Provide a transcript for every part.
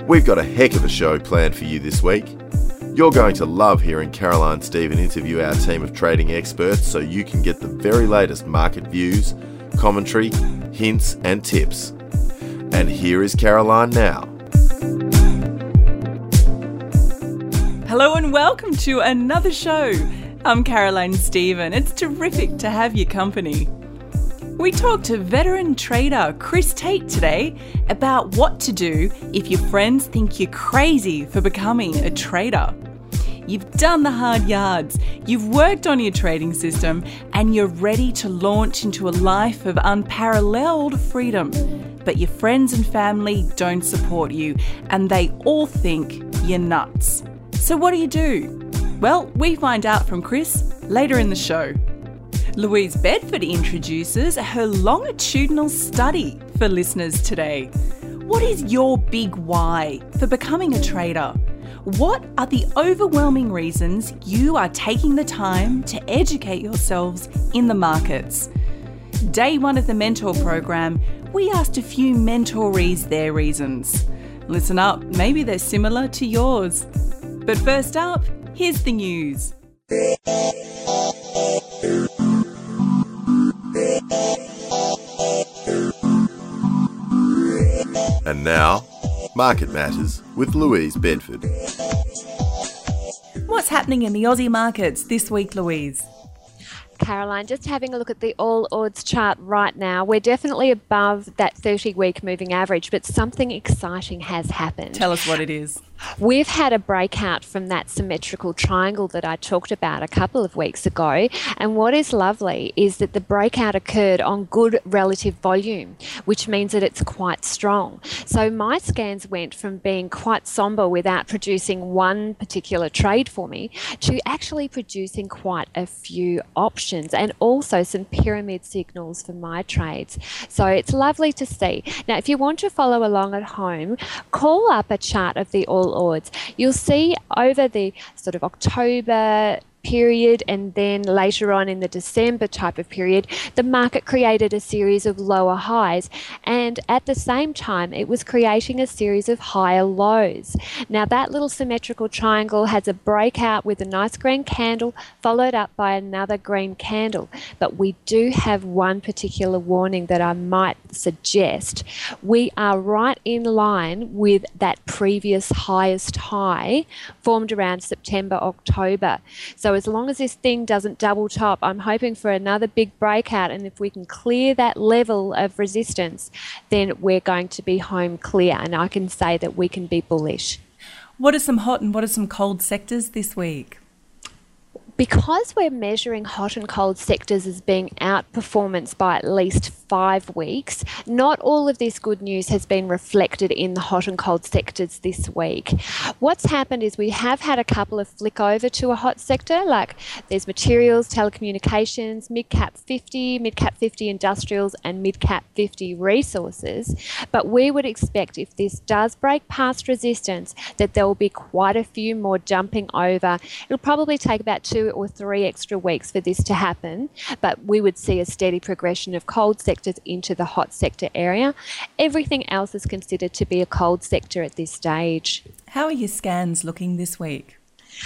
We've got a heck of a show planned for you this week. You're going to love hearing Caroline Stephen interview our team of trading experts so you can get the very latest market views, commentary, hints and tips. And here is Caroline now. Hello and welcome to another show. I'm Caroline Stephen. It's terrific to have your company. We talked to veteran trader Chris Tate today about what to do if your friends think you're crazy for becoming a trader. You've done the hard yards, you've worked on your trading system, and you're ready to launch into a life of unparalleled freedom. But your friends and family don't support you, and they all think you're nuts. So what do? Well, we find out from Chris later in the show. Louise Bedford introduces her longitudinal study for listeners today. What is your big why for becoming a trader? What are the overwhelming reasons you are taking the time to educate yourselves in the markets? Day one of the Mentor program, we asked a few mentorees their reasons. Listen up, maybe they're similar to yours. But first up, here's the news. And now, Market Matters with Louise Bedford. What's happening in the Aussie markets this week, Louise? Caroline, just having a look at the All Odds chart right now. We're definitely above that 30-week moving average, but something exciting has happened. Tell us what it is. We've had a breakout from that symmetrical triangle that I talked about a couple of weeks ago. And what is lovely is that the breakout occurred on good relative volume, which means that it's quite strong. So my scans went from being quite somber without producing one particular trade for me to actually producing quite a few options and also some pyramid signals for my trades. So it's lovely to see. Now, if you want to follow along at home, call up a chart of the All Odds. You'll see over the sort of October period and then later on in the December type of period, the market created a series of lower highs, and at the same time it was creating a series of higher lows. Now that little symmetrical triangle has a breakout with a nice green candle followed up by another green candle, but we do have one particular warning that I might suggest. We are right in line with that previous highest high formed around September, October. So as long as this thing doesn't double top, I'm hoping for another big breakout, and if we can clear that level of resistance, then we're going to be home clear, and I can say that we can be bullish. What are some hot and what are some cold sectors this week? Because we're measuring hot and cold sectors as being outperformance by at least 5 weeks, not all of this good news has been reflected in the hot and cold sectors this week. What's happened is we have had a couple of flick over to a hot sector, like there's materials, telecommunications, mid-cap 50 industrials and mid-cap 50 resources. But we would expect if this does break past resistance that there will be quite a few more jumping over. It'll probably take about 2 or 3 extra weeks for this to happen, but we would see a steady progression of cold sectors into the hot sector area. Everything else is considered to be a cold sector at this stage. How are your scans looking this week?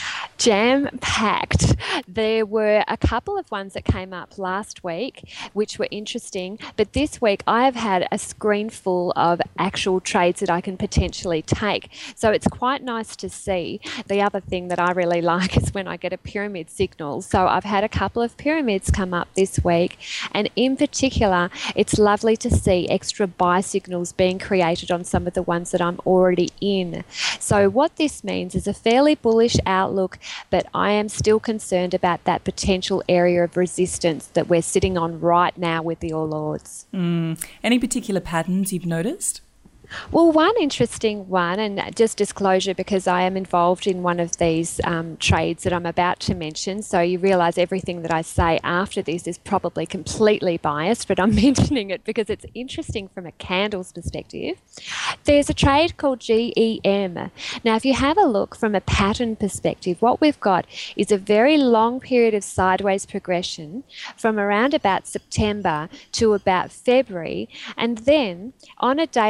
Jam-packed. There were a couple of ones that came up last week which were interesting, but this week I have had a screen full of actual trades that I can potentially take, so it's quite nice to see. The other thing that I really like is when I get a pyramid signal, so I've had a couple of pyramids come up this week, and in particular it's lovely to see extra buy signals being created on some of the ones that I'm already in. So what this means is a fairly bullish outlook, but I am still concerned about that potential area of resistance that we're sitting on right now with the All Odds. Any particular patterns you've noticed? Well, one interesting one, and just disclosure because I am involved in one of these trades that I'm about to mention, so you realise everything that I say after this is probably completely biased, but I'm mentioning it because it's interesting from a candles perspective. There's a trade called GEM. Now, if you have a look from a pattern perspective, what we've got is a very long period of sideways progression from around about September to about February, and then on a daily chart,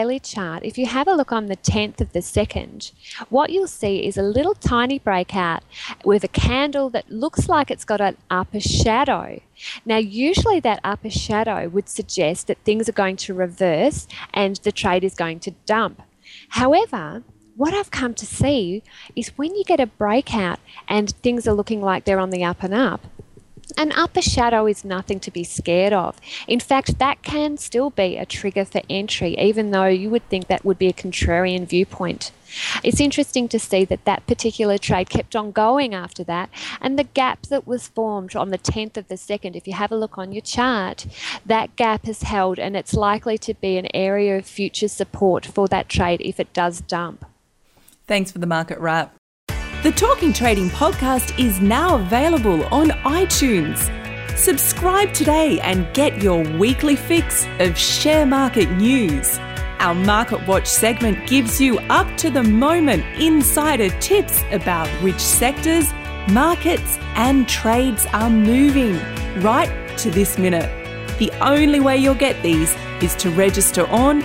chart, if you have a look on the 10th of the 2nd, what you'll see is a little tiny breakout with a candle that looks like it's got an upper shadow. Now, usually that upper shadow would suggest that things are going to reverse and the trade is going to dump. However, what I've come to see is when you get a breakout and things are looking like they're on the up and up, an upper shadow is nothing to be scared of. In fact, that can still be a trigger for entry, even though you would think that would be a contrarian viewpoint. It's interesting to see that that particular trade kept on going after that, and the gap that was formed on the 10th of the 2nd, if you have a look on your chart, that gap has held, and it's likely to be an area of future support for that trade if it does dump. Thanks for the market wrap. The Talking Trading podcast is now available on iTunes. Subscribe today and get your weekly fix of share market news. Our Market Watch segment gives you up-to-the-moment insider tips about which sectors, markets and trades are moving right to this minute. The only way you'll get these is to register on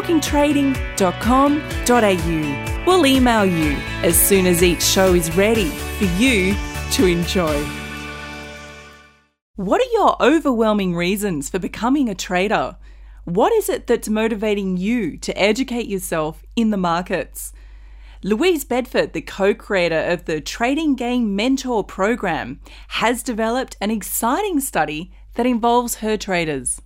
talkingtrading.com.au. We'll email you as soon as each show is ready for you to enjoy. What are your overwhelming reasons for becoming a trader? What is it that's motivating you to educate yourself in the markets? Louise Bedford, the co-creator of the Trading Game Mentor program, has developed an exciting study that involves her traders.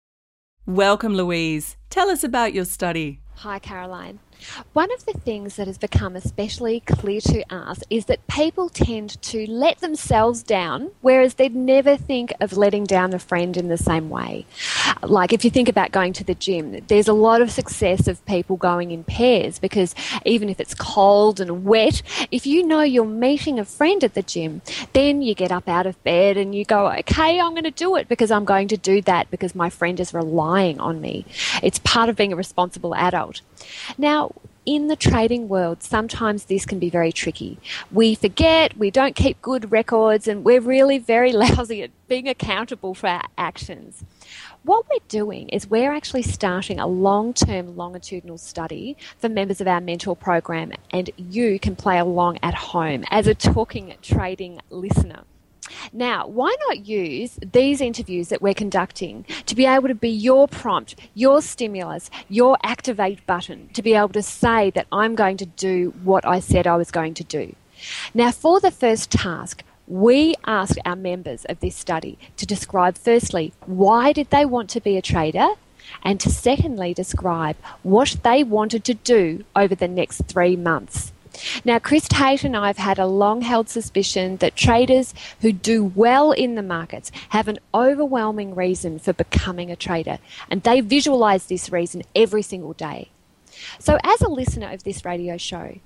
Welcome, Louise. Tell us about your study. Hi, Caroline. One of the things that has become especially clear to us is that people tend to let themselves down, whereas they'd never think of letting down a friend in the same way. Like if you think about going to the gym, there's a lot of success of people going in pairs because even if it's cold and wet, if you know you're meeting a friend at the gym, then you get up out of bed and you go, okay, I'm going to do it because I'm going to do that because my friend is relying on me. It's part of being a responsible adult. Now, in the trading world, sometimes this can be very tricky. We forget, we don't keep good records, and we're really very lousy at being accountable for our actions. What we're doing is we're actually starting a long-term longitudinal study for members of our mentor program, and you can play along at home as a Talking Trading listener. Now, why not use these interviews that we're conducting to be able to be your prompt, your stimulus, your activate button, to be able to say that I'm going to do what I said I was going to do. Now, for the first task, we asked our members of this study to describe, firstly, why did they want to be a trader, and to secondly, describe what they wanted to do over the next 3 months. Now, Chris Tate and I have had a long-held suspicion that traders who do well in the markets have an overwhelming reason for becoming a trader, and they visualise this reason every single day. So as a listener of this radio show,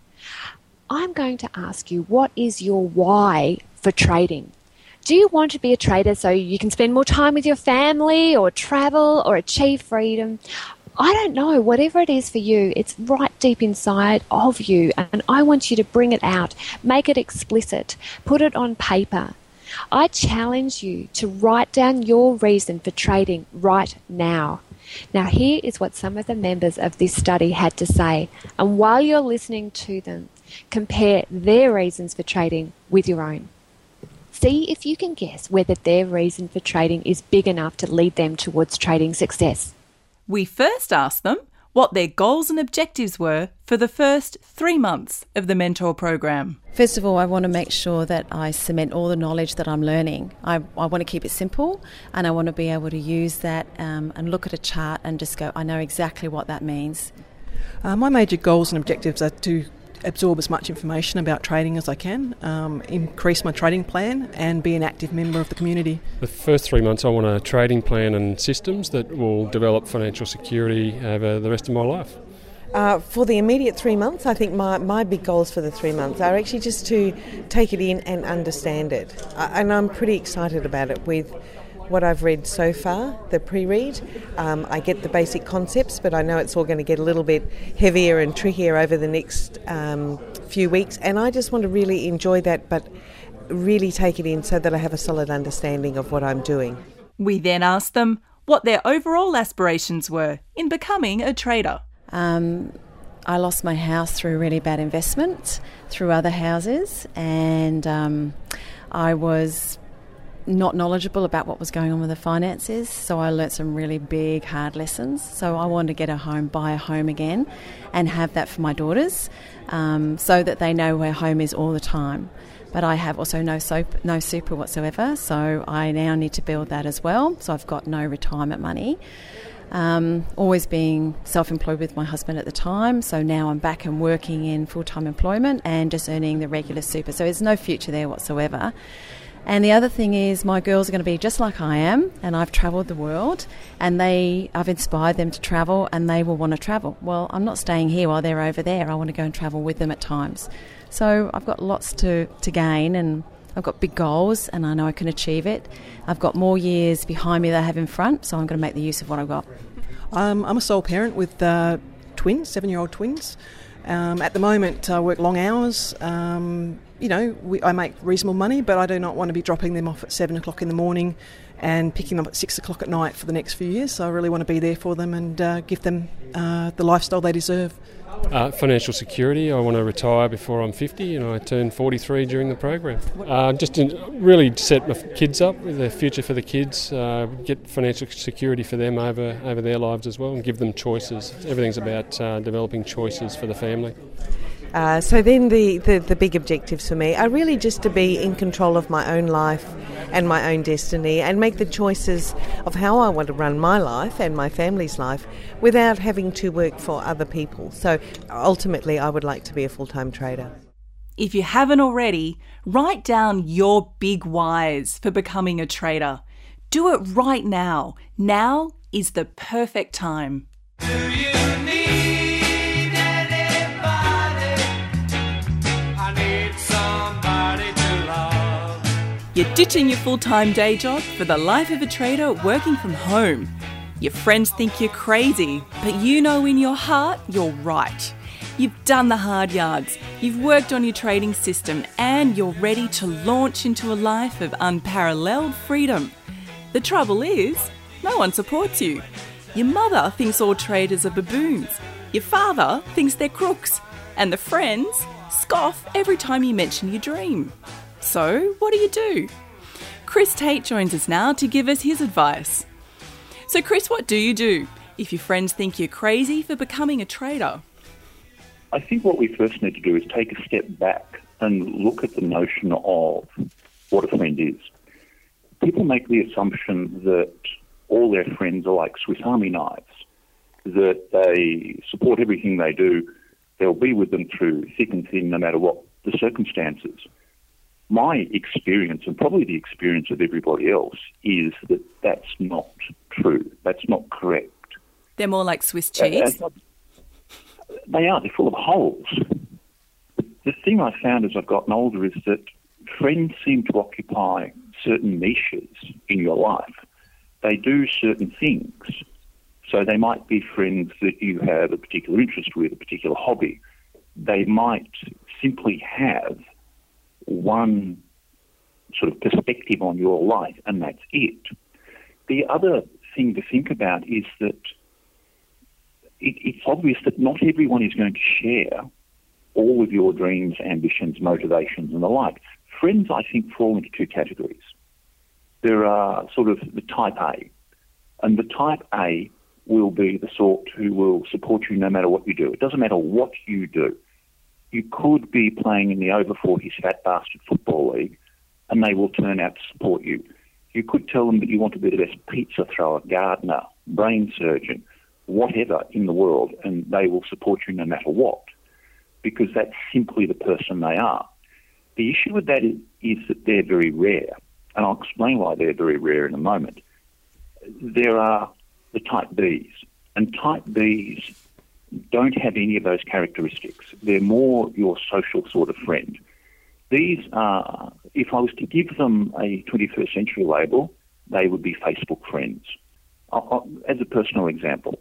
I'm going to ask you, what is your why for trading? Do you want to be a trader so you can spend more time with your family or travel or achieve freedom? I don't know, whatever it is for you, it's right deep inside of you, and I want you to bring it out, make it explicit, put it on paper. I challenge you to write down your reason for trading right now. Now, here is what some of the members of this study had to say, and while you're listening to them, compare their reasons for trading with your own. See if you can guess whether their reason for trading is big enough to lead them towards trading success. We first asked them what their goals and objectives were for the first 3 months of the mentor program. First of all, I want to make sure that I cement all the knowledge that I'm learning. I want to keep it simple, and I want to be able to use that and look at a chart and just go, I know exactly what that means. My major goals and objectives are to absorb as much information about trading as I can, increase my trading plan and be an active member of the community. The first 3 months I want a trading plan and systems that will develop financial security over the rest of my life. For the immediate 3 months, I think my big goals for the 3 months are actually just to take it in and understand it. And I'm pretty excited about it with what I've read so far, the pre-read. I get the basic concepts, but I know it's all going to get a little bit heavier and trickier over the next few weeks, and I just want to really enjoy that, but really take it in so that I have a solid understanding of what I'm doing. We then asked them what their overall aspirations were in becoming a trader. I lost my house through really bad investment, through other houses, and I was not knowledgeable about what was going on with the finances, so I learnt some really big, hard lessons. So I wanted to get a home, buy a home again, and have that for my daughters, so that they know where home is all the time. But I have also no super whatsoever, so I now need to build that as well. So I've got no retirement money. Always being self-employed with my husband at the time, so now I'm back and working in full-time employment and just earning the regular super. So there's no future there whatsoever. And the other thing is my girls are going to be just like I am, and I've travelled the world, and I've inspired them to travel, and they will want to travel. Well, I'm not staying here while they're over there. I want to go and travel with them at times. So I've got lots to gain, and I've got big goals, and I know I can achieve it. I've got more years behind me than I have in front, so I'm going to make the use of what I've got. I'm a sole parent with twins, 7-year-old twins. At the moment, I work long hours. I make reasonable money, but I do not want to be dropping them off at 7 o'clock in the morning and picking them up at 6 o'clock at night for the next few years. So I really want to be there for them and give them the lifestyle they deserve. Financial security. I want to retire before I'm 50, and I turn 43 during the program. Just to really set my kids up with the future for the kids, get financial security for them over their lives as well, and give them choices. Everything's about developing choices for the family. So then the big objectives for me are really just to be in control of my own life and my own destiny, and make the choices of how I want to run my life and my family's life without having to work for other people. So ultimately I would like to be a full-time trader. If you haven't already, write down your big whys for becoming a trader. Do it right now. Now is the perfect time. You're ditching your full-time day job for the life of a trader working from home. Your friends think you're crazy, but you know in your heart you're right. You've done the hard yards, you've worked on your trading system, and you're ready to launch into a life of unparalleled freedom. The trouble is, no one supports you. Your mother thinks all traders are baboons. Your father thinks they're crooks. And the friends scoff every time you mention your dream. So, what do? Chris Tate joins us now to give us his advice. So, Chris, what do you do if your friends think you're crazy for becoming a trader? I think what we first need to do is take a step back and look at the notion of what a friend is. People make the assumption that all their friends are like Swiss Army knives, that they support everything they do, they'll be with them through thick and thin no matter what the circumstances. My experience, and probably the experience of everybody else, is that that's not true. That's not correct. They're more like Swiss cheese? They are. They're full of holes. The thing I found as I've gotten older is that friends seem to occupy certain niches in your life. They do certain things. So they might be friends that you have a particular interest with, a particular hobby. They might simply have one sort of perspective on your life, and that's it. The other thing to think about is that it's obvious that not everyone is going to share all of your dreams, ambitions, motivations, and the like. Friends, I think, fall into two categories. There are sort of the type A, and the type A will be the sort who will support you no matter what you do. It doesn't matter what you do. You could be playing in the over-40s Fat Bastard Football League, and they will turn out to support you. You could tell them that you want to be the best pizza thrower, gardener, brain surgeon, whatever in the world, and they will support you no matter what, because that's simply the person they are. The issue with that is that they're very rare, and I'll explain why they're very rare in a moment. There are the type Bs, and type Bs don't have any of those characteristics. They're more your social sort of friend. These are, if I was to give them a 21st century label, they would be Facebook friends. As a personal example,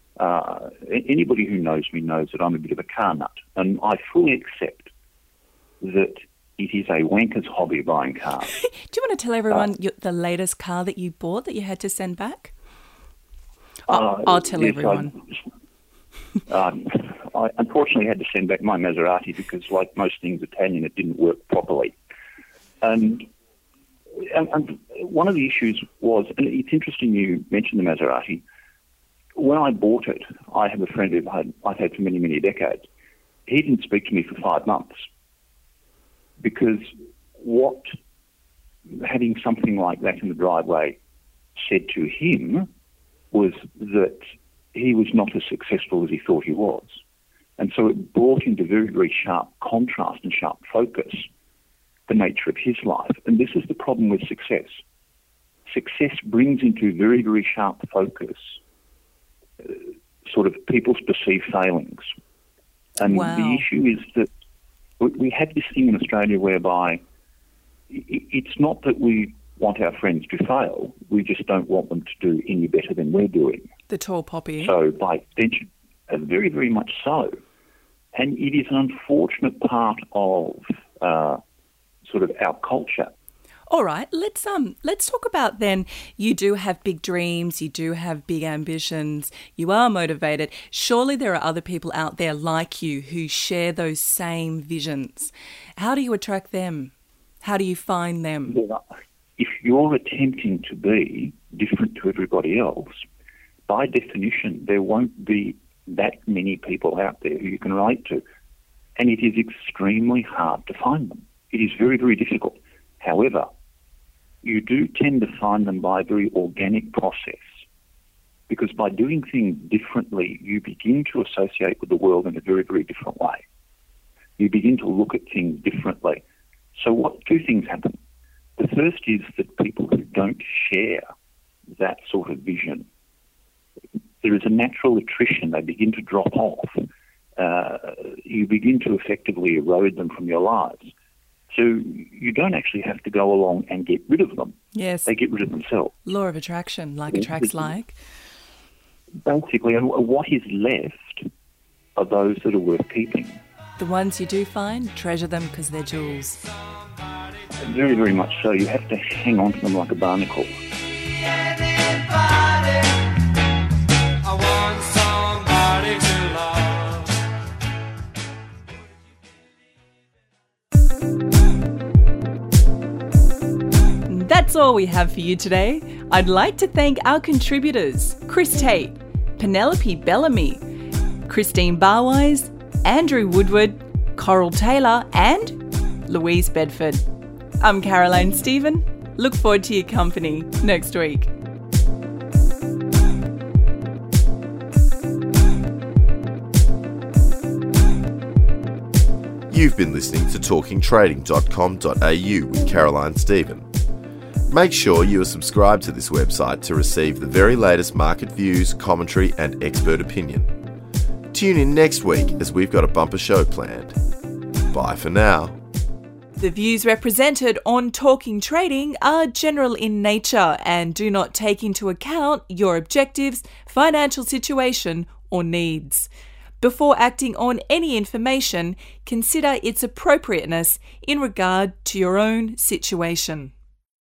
anybody who knows me knows that I'm a bit of a car nut, and I fully accept that it is a wanker's hobby buying cars. Do you want to tell everyone the latest car that you bought that you had to send back? I'll tell everyone. I unfortunately had to send back my Maserati because, like most things Italian, it didn't work properly. And one of the issues was, and it's interesting you mentioned the Maserati. When I bought it, I have a friend who I've had for many, many decades. He didn't speak to me for 5 months because what having something like that in the driveway said to him was that he was not as successful as he thought he was. And so it brought into very, very sharp contrast and sharp focus the nature of his life. And this is the problem with success. Success brings into very, very sharp focus sort of people's perceived failings. And the issue is that we have this thing in Australia whereby it's not that we want our friends to fail, we just don't want them to do any better than we're doing. The tall poppy. So by extension, very, very much so. And it is an unfortunate part of sort of our culture. All right, let's talk about then, you do have big dreams, you do have big ambitions, you are motivated. Surely there are other people out there like you who share those same visions. How do you attract them? How do you find them? If you're attempting to be different to everybody else, by definition, there won't be that many people out there who you can relate to. And it is extremely hard to find them. It is very, very difficult. However, you do tend to find them by a very organic process, because by doing things differently, you begin to associate with the world in a very, very different way. You begin to look at things differently. So two things happen. The first is that people who don't share that sort of vision, there is a natural attrition. They begin to drop off. You begin to effectively erode them from your lives. So you don't actually have to go along and get rid of them. Yes. They get rid of themselves. Law of attraction, like attracts like. Basically, and what is left are those that are worth keeping. The ones you do find, treasure them because they're jewels. Very, very much so. You have to hang on to them like a barnacle. That's all we have for you today. I'd like to thank our contributors, Chris Tate, Penelope Bellamy, Christine Barwise, Andrew Woodward, Coral Taylor and Louise Bedford. I'm Caroline Stephen. Look forward to your company next week. You've been listening to talkingtrading.com.au with Caroline Stephen. Make sure you are subscribed to this website to receive the very latest market views, commentary and expert opinion. Tune in next week as we've got a bumper show planned. Bye for now. The views represented on Talking Trading are general in nature and do not take into account your objectives, financial situation or needs. Before acting on any information, consider its appropriateness in regard to your own situation.